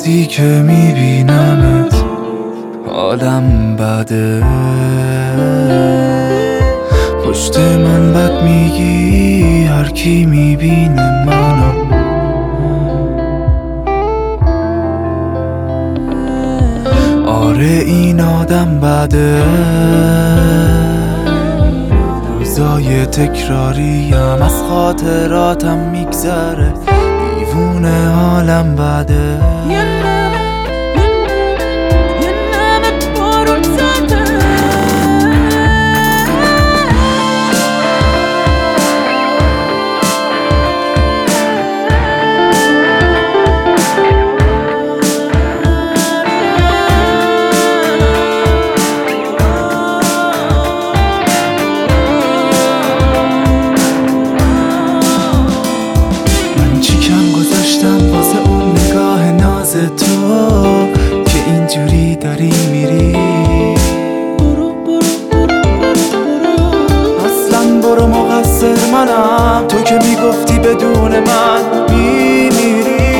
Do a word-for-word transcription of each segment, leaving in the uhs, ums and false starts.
وقتی که میبینمت حالم بده، پشت من بد میگی هر کی میبینه منو. آره این آدم بده، روزای تکراریم از خاطراتم میگذره، دیوونه حالم بده. تو که اینجوری داری میری، اصلا برو مقصر منم، تو که میگفتی بدون من میمیری.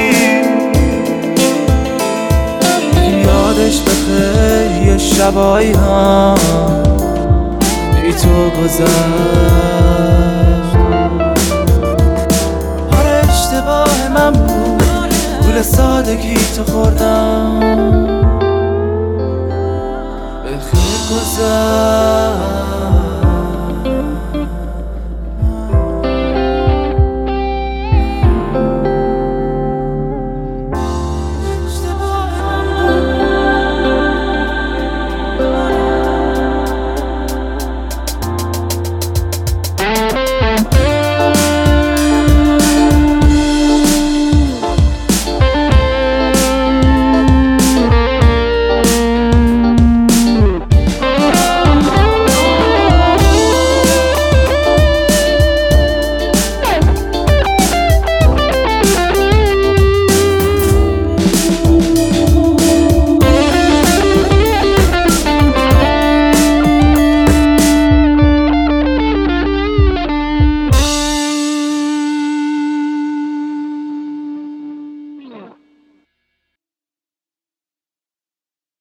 یادش بخیر یه شبایی هم بی تو گذشت، آره اشتباه من بود، گول سادگی تو خوردم، به خیر گذشت.